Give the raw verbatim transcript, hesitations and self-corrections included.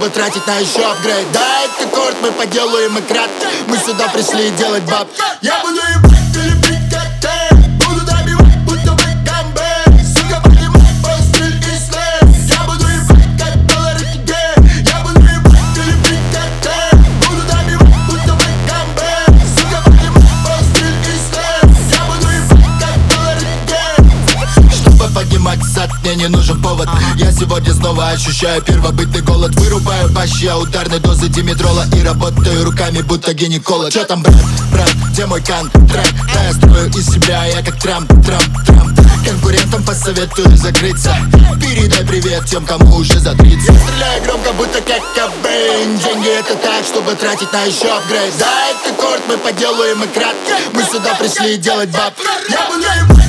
чтобы тратить на еще апгрейд. Да, это корт, мы поделаем и кратко. Мы сюда пришли делать баб. Я буду ебать или пить коктейль. Буду добивать, будто бы гамбей. Сука, поднимай по стиль и слэм. Я буду ебать, как доллары тебе. Я буду ебать или пить коктейль. Буду добивать, будто бы гамбей. Сука, поднимай по стиль и слэм. Я буду ебать, как доллары тебе. Чтобы поднимать зад, мне не нужен повод. Я сегодня снова ощущаю первобытный голод. Вырубаю пащи, а ударной дозы димедрола. И работаю руками, будто гинеколог. Чё там, брат, брат, где мой контракт? Да, я строю из себя, я как Трамп, Трамп, Трамп. Конкурентам посоветую закрыться. Передай привет тем, кому уже за тридцать. Я стреляю громко, будто как Кобейн. Деньги это так, чтобы тратить на еще апгрейд. Да, это корт, мы поделаем и кратко. Мы сюда пришли делать баб. Я буду ебать